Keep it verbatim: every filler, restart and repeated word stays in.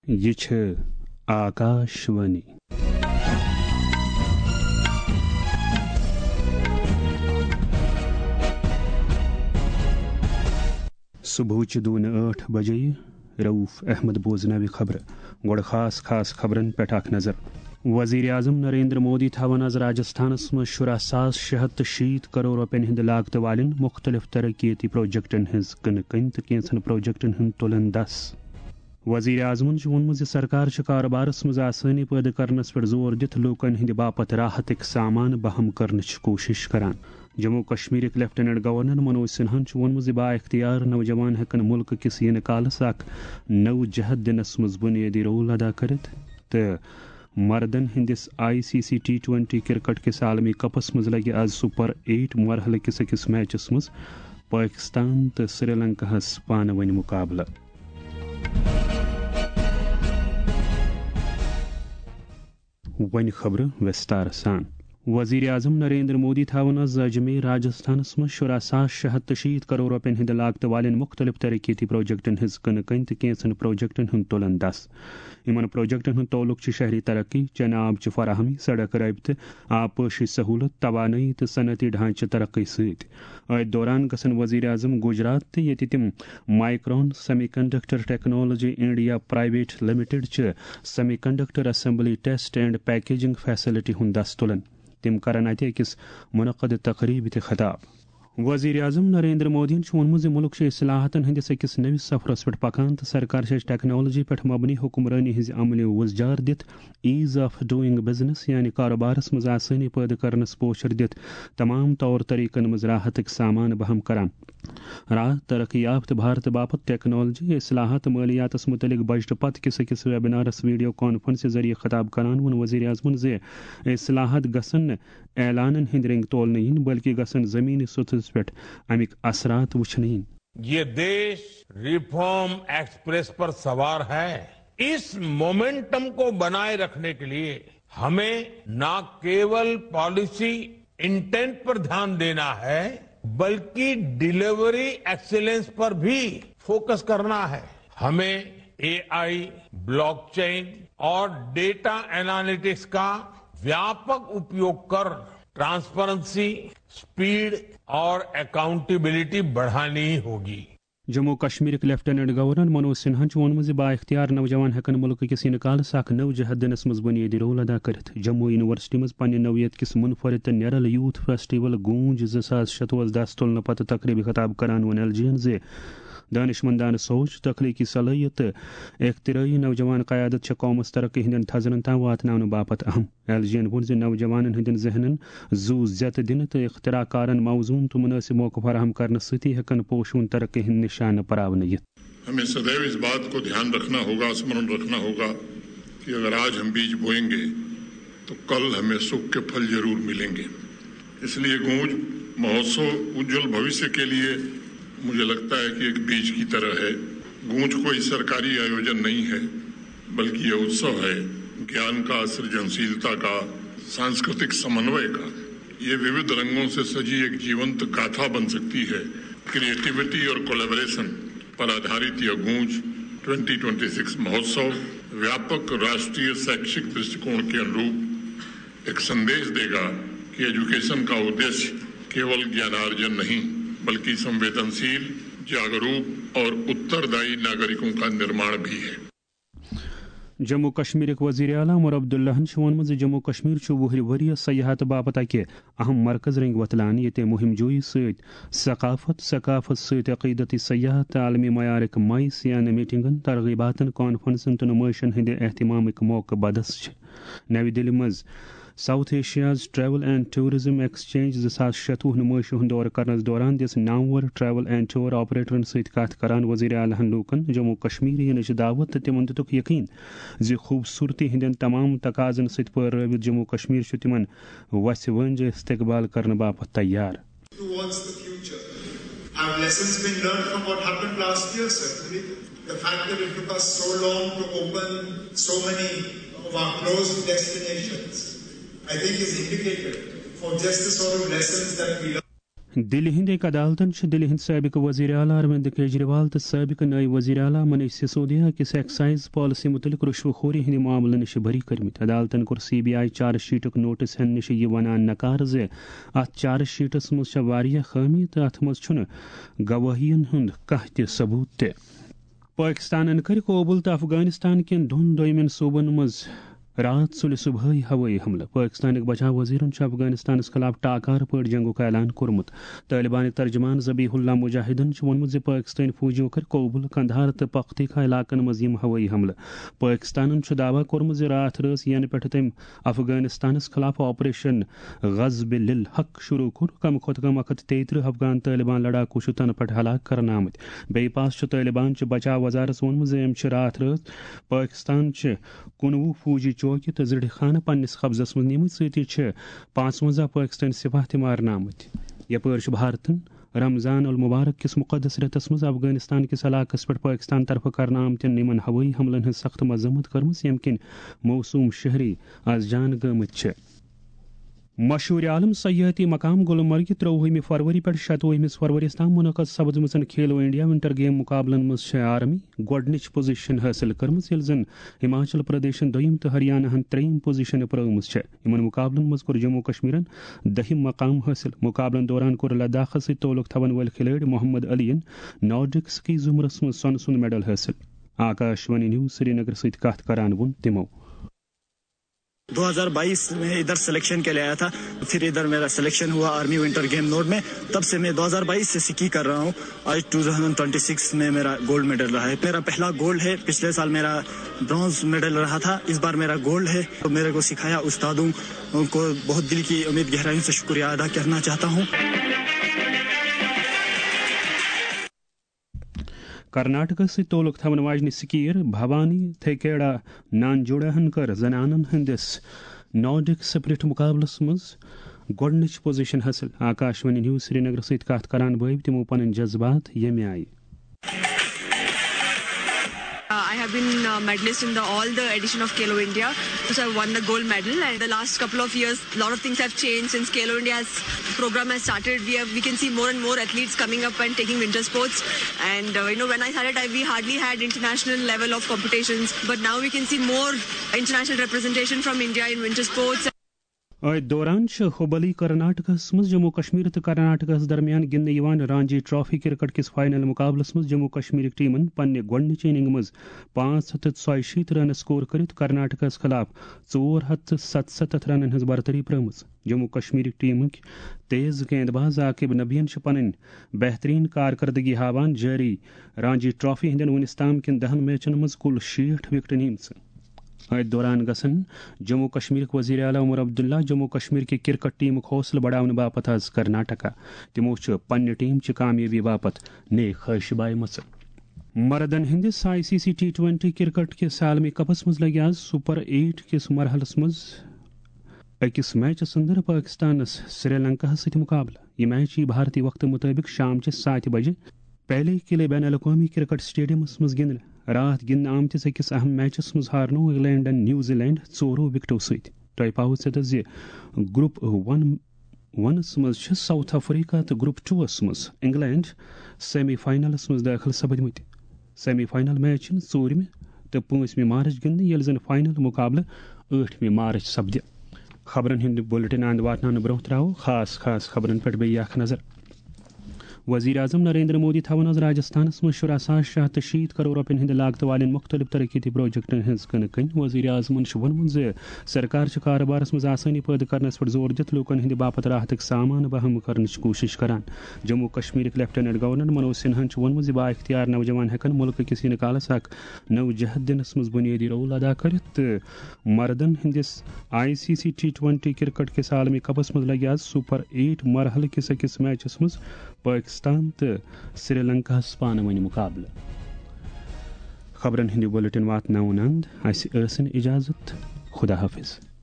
یہ چھ آکاشوانی صبح دون ٹھ بجے روف احمد بوزنوی خبر گوڑ خاص خاص خبرن پہ اخ نظر وزیر اعظم نریندر مودی تھون آز راجستھانس مز شراہ ساس شے ہتھ تو شیت کروڑ روپین ہند لاگت والن مختلف ترقیتی پروجیکٹن ہز کن کن تو کینسن پروجیکٹن ہند تلن دس وزیر اعظمن وونمت سرکار کاروبارس مز آسانی پیدا کرنس پہ زور دت لوکن ہند باپت راحتک سامان بہم کرنچ کوشش کران جموں کشمیر لیفٹیننٹ گورنر منوج سنہن وونمت با اختیار نوجوان ہیکن ملک کس ین کالس اخ نو جہت دنس مز بنیادی رول ادا کرت تو مردن ہندس I C C T twenty cricket کس عالمی کپس مز لگہ آز سپر ایٹ مرحلہ کس اکس میچس مز پاکستان تو سری لنکا ہس پانہ ون مقابلہ ون خبر وستار سان وزیر اعظم نریندر مودی تھون آز اجمیر راجستھانس مز شراہ ساس شے ہتھ تو شیت کروڑ روپین ہند لاگت والن مختلف ترقیتی پروجیکٹن ہز کن کن تو کینسن پروجیکٹن ہند تلن دس ان پروجیکٹن ہند تعلق شہری ترقی چنہ آب چہ فراہمی سڑک رابطہ آبپاشی سہولت توانائی تو صنعتی ڈھانچہ ترقی ست ات دوران گژھن وزیر اعظم گجرات تو یہ تم Micron semiconductor technology India private limited چہ semiconductor assembly test and packaging facility ہند دس تلن تم کرن ات اکس منعقد تقریب تہ خطاب وزیر اعظم نریندر مودین وونمت ملک اصلاحاتن ہندس اکس نوس سفرس پہ پکان تو سرکار ٹیکنالوجی پہ مبنی حکمرانی ہز عمل وزجار دت ایز آف ڈوئنگ بزنس یعنی کاروبارس مز آسانی پیدا کرنس پوچھر دت تمام طور طریقن مز راحتک سامان بہم کران راہ ترقی یافتہ بھارت باپت ٹیکنالوجی اصلاحات مالیاتس متعلق بجٹ پتہ کس اکس ویبنارس ویڈیو کانفرنس ذریعہ خطاب کران ون وزیر اعظمن زِ اصلاحات گژھن اعلانن ہند رنگ تولنہ ین بلکہ گژھن زمینی سطحس پہ امیک اثرات وچھنہ ین یہ دیش ریفارم ایکسپریس پر سوار ہے. اس مومنٹم کو بنائے رکھنے کے لیے ہمیں نہ کیول پالیسی انٹینٹ پر دھیان دینا ہے بلکہ ڈیلیوری ایکسیلنس پر بھی فوکس کرنا ہے. ہمیں اے آئی، بلاک چین اور ڈیٹا انالیٹکس کا ویاپک اپیوگ کر ٹرانسپیرنسی، سپیڈ اور اکاؤنٹیبلٹی بڑھانی ہوگی. جموں کشمیر لیفٹیننٹ گورنر منوج سنہا وونمت با اختیار نوجوان ہیکن ملک کس ین کالس اخ نو جہت دنس مز بنیادی رول ادا کرت. جموں یونیورسٹی مز پنہ نوعیت کس منفرد تو نیرل یوتھ فیسٹیول گونج زٕ ساس شتوہ دس تلنہ پتہ تقریبی خطاب کران ون ایل جی ین زِ دانش مندانہ سوچ، تخلیقی صلاحیت تو اختراعی نوجوان قیادت چھ قومس ترقی ہندین تھزرن تام واتناون باپت اہم. ایل جی ین وون زِ نوجوانن ہندین ذہنن زو زیت دن تو اختراع کارن موزون تو مناسب موقع فراہم کرنے ستی ہیکن پوشون ترقی ہند نشانہ پراون یت. ہمیں سدیو اس بات کو دھیان رکھنا ہوگا، اسمرن رکھنا ہوگا کہ اگر آج ہم بیج بوئیں گے تو کل ہمیں سکھ کے پھل ضرور ملیں گے. اس لیے گونج مہوتسو اجل بھوشیہ کے لیے مجھے لگتا ہے کہ ایک بیج کی طرح ہے. گونج کوئی سرکاری آیوجن نہیں ہے بلکہ یہ اتسو ہے گیان کا، سرجنشیلتا کا، سانسکرتک سمنوے کا. یہ ووھ رنگوں سے سجی ایک جیونت گاتھا بن سکتی ہے. کریٹیوٹی اور کولیبریشن پر آدھارت یہ گونج ٹوئنٹی ٹوئنٹی سکس مہوتسو ویاپک راشٹریہ شیکشک درشٹیکون کے انوروپ ایک سندیش دے گا کہ ایجوکیشن کا ادیش کیول گیانارجن نہیں بلکہ سنویدنشیل، جاگروک اور اتردائی ناگرکوں کا نرماण بھی ہے. جموں کشمیر وزیر اعلیٰ عمر عبداللہ وونمت جموں کشمیر وہر ورۍ سیاحت باپت اکہ اہم مرکز رنگ وتلان یہ مہم جوئی ست ثقافت ثقافت ست عقیدتی سیاحت عالمی معیارک مائس یعنی میٹنگن، ترغیباتن، کانفرنسن تو نمائشن ہند اہتمامک موقع بدس. نئی دہلی مز South Asia's travel and tourism exchange زٕ ساس شتوہ نمائش ہند دور کرنس دوران دس نامور ٹریول اینڈ ٹور آپریٹرن ست کت کران وزیر اعلیٰ لوکن جموں کشمیر ینچ دعوت تو تمن دتک یقین زِ خوبصورتی ہندین تمام تقاضن ست پٲرٲوِتھ جموں کشمیر چھ تمن وسہِ ونجہِ استقبال کرنے باپت تیار. Have lessons been learned from what happened last year, certainly? The fact that it took us so long to open so many of our closed destinations, I think is indicative for just the sort of lessons that we learned. دلی ہند ایک عدالتن دلی ہند سابق وزیر اعلیٰ اروند کیجریوال تو سابق نئی وزیر اعلیٰ منیش سسودیا کس ایکسائز پالیسی متعلق رشوہ خوری ہند معاملہ نش بری کرمت. عدالتن کور سی بی آئی چارج شیٹک نوٹس ہن نش یہ ونان نکار زِ ات چارج شیٹس مز واریاہ خامی تو ات مز چھُنہٕ گواہین ہند کانٛہہ تہِ ثبوت تہِ. پاکستانن کر قوبل تو افغانستان کن دون دویمن صوبن مز رات سلہِ صبحٲے ہوٲیی حملہ. پاکستانک بچاو وزیرن افغانستانس خلاف ٹاکار پٲٹھۍ جنگُک اعلان کوٚرمُت. طالبانٕکۍ ترجمان ذبیح اللہ مجاہدن ووٚنمُت زِ پاکستٲنۍ فوجیو کٔر قوبل قندھار تہٕ پختیکا علاقن منٛز یِم ہوٲیی حملہٕ. پاکستانن چھُ دعویٰ کوٚرمُت زِ راتھ رٲژ ینہٕ پٮ۪ٹھٕ تٔمۍ افغانستانس خلاف آپریشن غضب للحق شروع کوٚر کم کھۄتہٕ کم اکھ ہتھ تیٚیہِ ترٕہ افغان طالبان لڑاکوٗ چھِ تنہٕ پٮ۪ٹھ ہلاک کرنہٕ آمٕتۍ. بیٚیہِ پاس چھُ طالبان چہِ بچاو وزارس ووٚنمُت زِ أمۍ چھِ راتھ رٲژ پاکستان چہِ کُنوُہ فوجی چوکہِ تہٕ زِرِ خانہٕ پننس قبضس منٛز نِمٕتۍ. سۭتی چھِ پانٛژوَنٛزاہ پاکستٲنۍ سپاہ تہِ مارنہٕ آمٕتۍ. یپٲرۍ چھُ بھارتن رمضان المبارک کس مقدس رٮ۪تس منٛز افغانستان کس علاقس پٮ۪ٹھ پاکستان طرفہٕ کرنہٕ آمتٮ۪ن یِمن ہوٲیی حملن ہٕنٛز سخت مذمت کٔرمٕژ ییٚمہِ کِنۍ موسوٗم شہری آز جان گٲمٕتۍ چھِ. مشہوٗر عالم سیاحتی مقام گلمرگہِ ترٛۆوُہمہِ فروری پٮ۪ٹھ شتوُہمِس فروریَس تام منعقد سپدمٕژن کھیلو انڈیا ونٹر گیم مقابلن منٛز چھےٚ آرمی گۄڈنِچ پوزیشن حٲصِل کٔرمٕژ ییٚلہِ زن ہماچل پردیشن دوٚیِم تہٕ ہریاناہن ترٛیٚیِم پوزیشن پرٲومٕژ چھےٚ. یِمن مقابلن منٛز کوٚر جموں کشمیرن دٔہِم مقام حٲصِل. مقابلن دوران کوٚر لداخس سۭتۍ تعلق تھاون وٲلۍ کھلٲڑۍ محمد علیَن نارڈک سکی ضُمرس منٛز سۄنہٕ سُنٛد میڈل حٲصِل. آکاش وانی نیوز سری نگر سۭتۍ کتھ کران ووٚن تِمو. دو ہزار بائیس میں ادھر سلیکشن کے لیے آیا تھا, پھر ادھر میرا سلیکشن ہوا آرمی ونٹر گیم نوڈ میں. تب سے میں دو ہزار بائیس سے سکی کر رہا ہوں. آج دو ہزار چھبیس میں میرا گولڈ میڈل رہا ہے. میرا پہلا گولڈ ہے. پچھلے سال میرا برونز میڈل رہا تھا, اس بار میرا گولڈ ہے. تو میرے کو سکھایا استادوں کو بہت دل کی امید گہرائیوں سے شکریہ ادا کرنا چاہتا ہوں. کرناٹکس سۭتۍ تعلق تھاون واجنہِ سکیٖر بھوانی تھیکیڈا نانجوڈاہن کٔر زنانن ہٕنٛدِس نارڈک سپرٹ مقابلس منٛز گۄڈنِچ پوزیشن حٲصِل. آکاش وانی نیوز سری نگر سۭتۍ کتھ کران بٲوۍ تِمو پنٕنۍ جذبات ییٚمہِ آیہِ. I have been a medalist in the, all the edition of Khelo India. So I won the gold medal. And the last couple of years, a lot of things have changed since Khelo India's program has started. We have, we can see more and more athletes coming up and taking winter sports. And uh, you know, when I started, I, we hardly had international level of competitions. But now we can see more international representation from India in winter sports. اتھ دوران ہُبلی کرناٹکس منٛز جموں کشمیر تہٕ کرناٹکس درمیان گِنٛدنہٕ یِوان Ranji trophy cricket کِس final مقابلس منٛز جموں کشمیرٕکۍ ٹیمن پننہِ گۄڈنِچ اننگ منٛز پانژھ ہتھ تہٕ ژۄیہِ شیٖتھ رنہٕ سکور کٔرِتھ کرناٹکس خلاف ژور ہتھ تہٕ ستستتھ رنن ہٕنٛز برتری پرٲومٕژ. جموں کشمیرٕکۍ ٹیمٕکۍ تیز گیند باز عاقب نبیَن چھِ پنٕنۍ بہتریٖن کارکردگی ہاوان جٲری رانجی ٹرافی ہٕنٛدٮ۪ن وُنیُس تام کٮ۪ن دہن میچن منٛز کُل شیٹھ وکٹہٕ نِمژٕ. اتھ دوران گژھن جموں کشمیرک وزیر اعلیٰ عمر عبداللہ جموں کشمیر کہِ کرکٹ ٹیمُک حوصلہٕ بڑاونہٕ باپتھ آز کرناٹکا. تِمو چھُ پننہِ ٹیم چہِ کامیٲبی باپتھ نیک خٲہِش بایمژٕ. مردن ہندس I C C T twenty cricket کس عالمی کپس مز لگہِ آز سپر ایٹ کس مرحلس مز أکِس میچس اندر پاکستانس سری لنکاہس سۭتۍ مقابلہٕ. یہ میچ یی بھارتی وقتہٕ مطٲبق شام چہِ ساتہِ بجے پہلے قلعے بین الاقوامی کرکٹ سٹیڈیمس مز گِنٛدنہٕ. رات گِنٛدنہٕ آمتِس أکِس اہم میچس منٛز ہارنوو انگلینڈن نیوزی لینڈ ژورو وکٹو سۭتۍ. تۄہہِ پاوٕ ژےٚ زِ گروپ ون ونس منٛز چھِ ساؤتھ افریقہ تہٕ گروپ ٹوٗوس منٛز انگلینڈ سیمی فاینلس منٛز دٲخل سپدمٕتۍ. سیمی فاینل میچ چھِ ژوٗرمہِ تہٕ پٲنٛژمہِ مارچ گِنٛدنہٕ ییٚلہِ زن فاینل مقابلہٕ ٲٹھمہِ مارچ سپدِ. خبرن ہٕنٛدِ بُلٹن اند واتناونہٕ برٛونٛہہ ترٛاوو خاص خاص خبرن پٮ۪ٹھ بیٚیہِ اکھ نظر. وزیر اعظم نریندر مودی تھاون آز راجستھانس منٛز شُراہ ساس شیٚے ہتھ تہٕ شیٖتھ کرور رۄپین ہٕنٛدِ لاگتہٕ والٮ۪ن مختلف ترقیتی پروجیکٹن ہٕنٛز کٕنہٕ کٕنۍ. وزیر اعظمن چھُ ووٚنمُت زِ سرکار چھِ کارٕبارس منٛز آسٲنی پٲدٕ کرنس پٮ۪ٹھ زور دِتھ لوٗکن ہٕنٛدِ باپتھ راحتٕکۍ سامان بہم کرنٕچ کوٗشش کران. جموں کشمیرٕکۍ لیفٹیننٹ گورنر منوج سنہاہن چھُ ووٚنمُت زِ با اختیار نوجوان ہٮ۪کن مُلکہٕ کِس یِنہٕ کالس اکھ نٔو جہت دِنس منٛز بُنیٲدی رول ادا کٔرِتھ. تہٕ مردن ہٕنٛدِس I C C T twenty cricket کِس عالمی کپس منٛز لگہِ آز سپر ایٹ مرحلہٕ کِس أکِس میچس منٛز پاکستان تہٕ سری لنکاہس پانہٕ ؤنۍ مقابلہٕ. خبرن ہٕنٛدِ بُلٹن واتناوُن اند اسہِ ٲسِن اجازت. خدا حافظ.